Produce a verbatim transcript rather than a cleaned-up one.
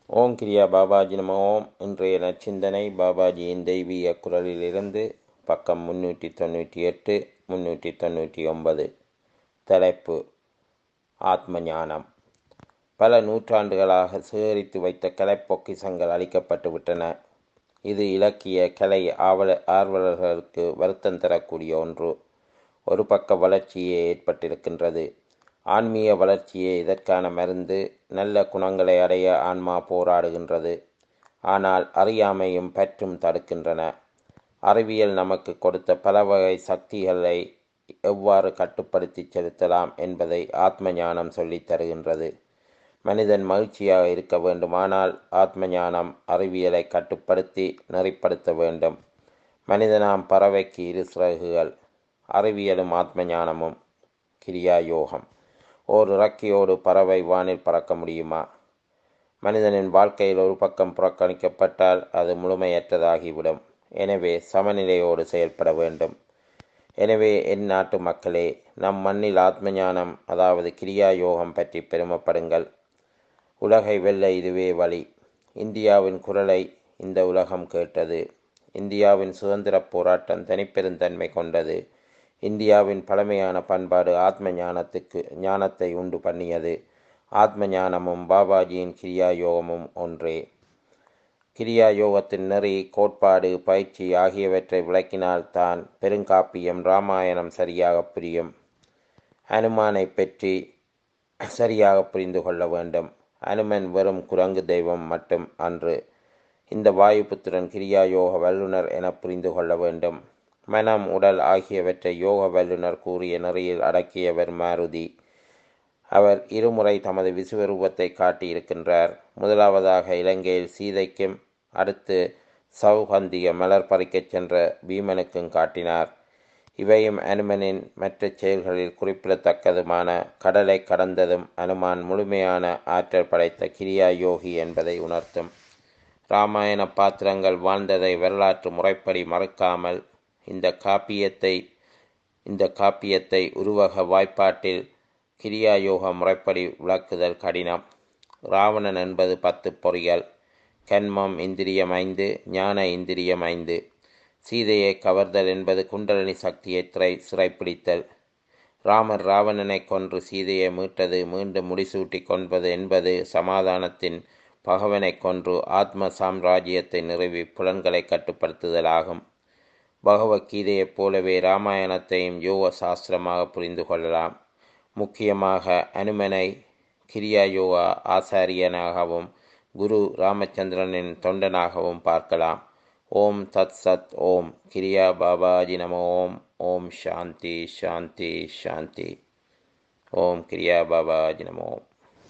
ஓம் கிரியா பாபாஜி நம ஓம். இன்றைய நற்சிந்தனை பாபாஜியின் தெய்வீக குரலிலிருந்து பக்கம் முன்னூற்றி தொண்ணூற்றி எட்டு முன்னூற்றி தொண்ணூற்றி ஒன்பது. தலைப்பு: ஆத்ம ஞானம். பல நூற்றாண்டுகளாக சேகரித்து வைத்த கலை பொக்கிஷங்கள் அளிக்கப்பட்டு விட்டன. இது இலக்கிய கலை ஆவல ஆர்வலர்களுக்கு வருத்தம் தரக்கூடிய ஒன்று. ஒரு பக்க வளர்ச்சியே ஏற்பட்டிருக்கின்றது. ஆன்மீக வளர்ச்சியே இதற்கான மருந்து. நல்ல குணங்களை அடைய ஆன்மா போராடுகின்றது. ஆனால் அறியாமையும் பற்றும் தடுக்கின்றன. அறிவியல் நமக்கு கொடுத்த பல வகை சக்திகளை எவ்வாறு கட்டுப்படுத்தி செலுத்தலாம் என்பதை ஆத்ம ஞானம் சொல்லித் தருகின்றது. மனிதன் மகிழ்ச்சியாக இருக்க வேண்டுமானால் ஆத்ம ஞானம் அறிவியலை கட்டுப்படுத்தி நெறிப்படுத்த வேண்டும். மனிதனாம் பறவைக்கு இரு சிறகுகள். அறிவியலும் ஆத்ம ஞானமும். கிரியா யோகம். ஓர் இறக்கையோடு பறவை வானில் பறக்க முடியுமா? மனிதனின் வாழ்க்கையில் ஒரு பக்கம் புறக்கணிக்கப்பட்டால் அது முழுமையற்றதாகிவிடும். எனவே சமநிலையோடு செயல்பட வேண்டும். எனவே என் நாட்டு மக்களே, நம் மண்ணில் ஆத்ம ஞானம் அதாவது கிரியா யோகம் பற்றி பெருமைப்படுங்கள். உலகை வெல்ல இதுவே வழி. இந்தியாவின் குரலை இந்த உலகம் கேட்டது. இந்தியாவின் சுதந்திர போராட்டம் தனிப்பெருந்தன்மை கொண்டது. இந்தியாவின் பழமையான பண்பாடு ஆத்ம ஞானத்துக்கு ஞானத்தை உண்டு பண்ணியது. ஆத்ம ஞானமும் பாபாஜியின் கிரியா யோகமும் ஒன்றே. கிரியா யோகத்தின் நெறி, கோட்பாடு, பயிற்சி ஆகியவற்றை விளக்கினால்தான் பெருங்காப்பியம் இராமாயணம் சரியாக புரியும். அனுமானை பற்றி சரியாக புரிந்து கொள்ள வேண்டும். அனுமன் வெறும் குரங்கு தெய்வம் மட்டும் அன்று. இந்த வாயுபுத்திரன் கிரியா யோக வல்லுனர் என புரிந்து கொள்ள வேண்டும். மனம், உடல் ஆகியவற்றை யோக வல்லுனர் கூறிய நெறியில் அடக்கியவர் மாருதி. அவர் இருமுறை தமது விசுவரூபத்தை காட்டியிருக்கின்றார். முதலாவதாக இலங்கையில் சீதைக்கும், அடுத்து சௌகந்திய மலர் பறிக்கச் சென்ற பீமனுக்கும் காட்டினார். இவையும் அனுமனின் மற்ற செயல்களில் குறிப்பிடத்தக்கதுமான. கடலை கடந்ததும் அனுமான் முழுமையான ஆற்றல் படைத்த கிரியா யோகி என்பதை உணர்த்தும். இராமாயண பாத்திரங்கள் வாழ்ந்ததை வரலாற்று முறைப்படி மறுக்காமல் இந்த காப்பியத்தை இந்த காப்பியத்தை உருவக வாய்ப்பாட்டில் கிரியா யோக முறைப்படி விளக்குதல் கடினம். இராவணன் என்பது பத்து பொறிகள். கண்மம் இந்திரியம் ஐந்து, ஞான இந்திரியம் ஐந்து. சீதையை கவர்தல் என்பது குண்டலினி சக்தியை திரை சிறைப்பிடித்தல். ராமர் ராவணனை கொன்று சீதையை மீட்டது, மீண்டும் முடிசூட்டி கொன்பது என்பது சமாதானத்தின் பகவனை கொன்று ஆத்ம சாம்ராஜ்யத்தை நிறுவி புலன்களை கட்டுப்படுத்துதலாகும். பகவத்கீதையைப் போலவே இராமாயணத்தையும் யோக சாஸ்திரமாக புரிந்து கொள்ளலாம். முக்கியமாக அனுமனை கிரியா யோகா ஆசாரியனாகவும் குரு ராமச்சந்திரனின் தொண்டனாகவும் பார்க்கலாம். ஓம் தத் சத். ஓம் கிரியா பாபாஜி நம ஓம். ஓம் சாந்தி சாந்தி சாந்தி. ஓம் கிரியா பாபாஜி நம ஓம்.